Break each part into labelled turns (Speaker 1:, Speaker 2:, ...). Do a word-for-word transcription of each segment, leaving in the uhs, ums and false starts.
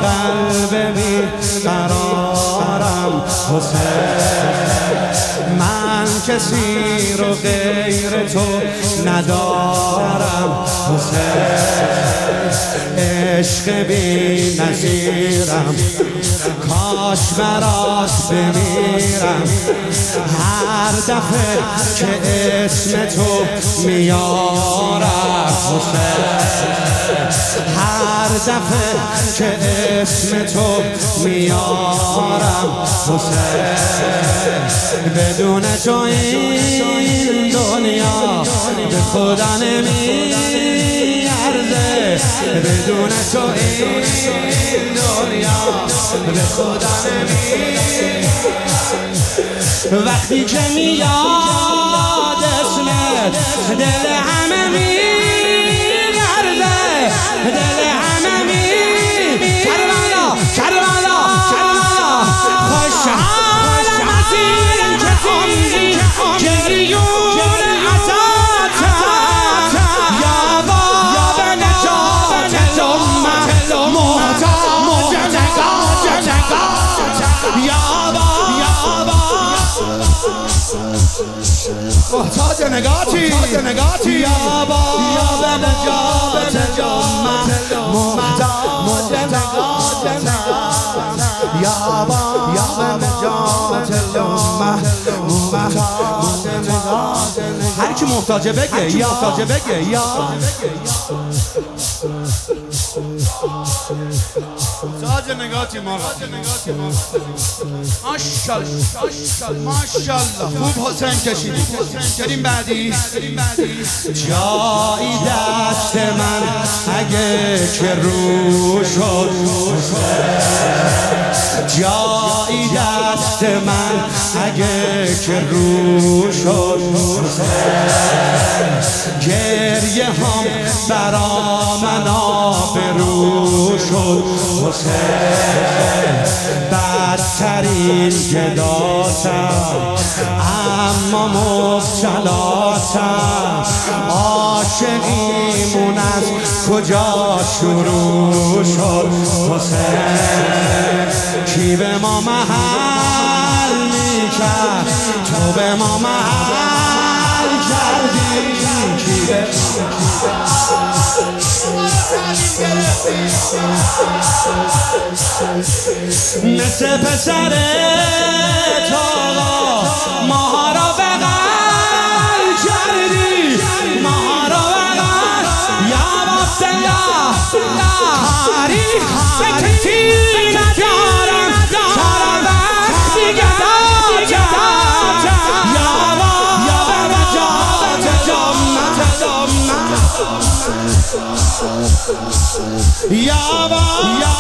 Speaker 1: قلب بی قرارم حسین، من کسی رو غیر تو ندارم حسین، عشق بی نظیرم کاش برات بمیرم، هر دفعه که اسم تو میارم حسین، هر دفعه که اسم تو میارم حسین، بدون تو این دنیا به خدا نمیارزه، بدون تو این دنیا به خدا نمیارزه، وقتی که میاد اسمت دل همه میلرزه، دل همه می کربلا کربلا کربلا، خوشحالم از این که عمری گریون عطاتا، یا باب نجات الامه محتاج نگات یا باب محتاج نگاتی نگاتی، یا باب نجات الامه محتاج نگات یا باب نجات الامه محتاج نگات، هر کی محتاجه بگه یا محتاجه بگه یا محتاج نگاتی ما ماشاءالله ماشاءالله خوب حسین کشیدی. بریم بعدی. جایی دست من اگه که رو شد، جایی دست من اگه که رو شد، گریه هم برا من آبرو شد حسین، بدترین گداتم اما مبتلاتم، عاشقیمون از کجا شروع شد حسین، کی به ما محل میکرد تو به ما محل کردی، کی به مثل پسر تو ماها را بغل کردی، ماها را بغل یا عبدالله، تاریخ سکتی ندارم چرا وقتی گداتم، یا باب نجات الامه یا باب یا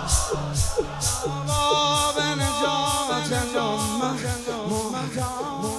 Speaker 1: باب نجات الامه.